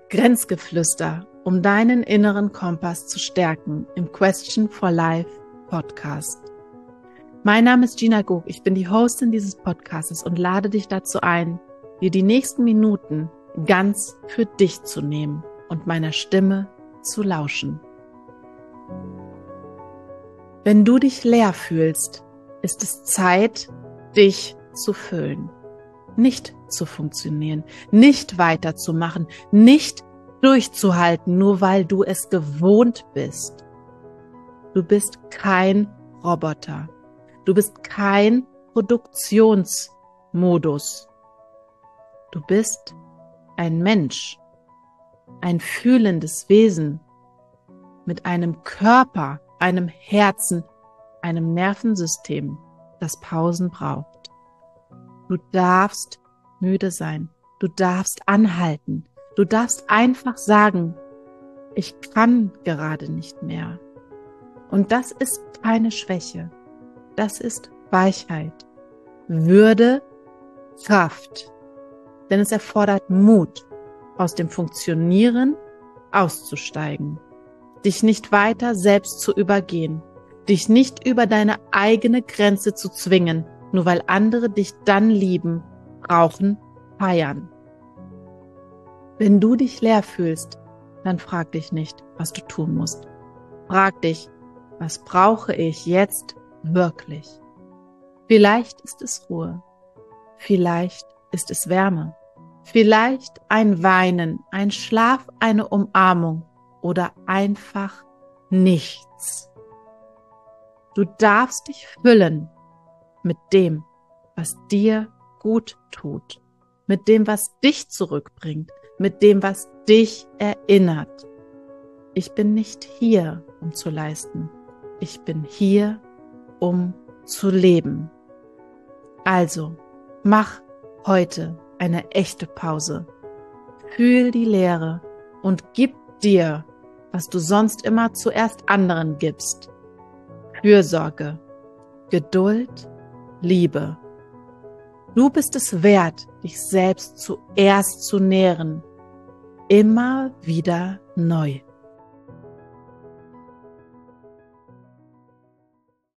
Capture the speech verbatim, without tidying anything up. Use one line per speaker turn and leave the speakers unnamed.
Grenzgeflüster, um deinen inneren Kompass zu stärken im Question for Life Podcast. Mein Name ist Gina Gog, ich bin die Hostin dieses Podcasts und lade dich dazu ein, dir die nächsten Minuten ganz für dich zu nehmen und meiner Stimme zu lauschen. Wenn du dich leer fühlst, ist es Zeit, dich zu füllen. Nicht zu funktionieren, nicht weiterzumachen, nicht durchzuhalten, nur weil du es gewohnt bist. Du bist kein Roboter. Du bist kein Produktionsmodus. Du bist ein Mensch, ein fühlendes Wesen mit einem Körper, einem Herzen, einem Nervensystem, das Pausen braucht. Du darfst müde sein, du darfst anhalten, du darfst einfach sagen, ich kann gerade nicht mehr. Und das ist keine Schwäche, das ist Weichheit, Würde, Kraft. Denn es erfordert Mut, aus dem Funktionieren auszusteigen, dich nicht weiter selbst zu übergehen, dich nicht über deine eigene Grenze zu zwingen, nur weil andere dich dann lieben, brauchen, feiern. Wenn du dich leer fühlst, dann frag dich nicht, was du tun musst. Frag dich, was brauche ich jetzt wirklich? Vielleicht ist es Ruhe, vielleicht ist es Wärme, vielleicht ein Weinen, ein Schlaf, eine Umarmung oder einfach nichts. Du darfst dich füllen mit dem, was dir gut tut, mit dem, was dich zurückbringt, mit dem, was dich erinnert. Ich bin nicht hier, um zu leisten. Ich bin hier, um zu leben. Also, mach heute eine echte Pause. Fühl die Leere und gib dir, was du sonst immer zuerst anderen gibst. Fürsorge, Geduld, Liebe. Du bist es wert, dich selbst zuerst zu nähren. Immer wieder neu.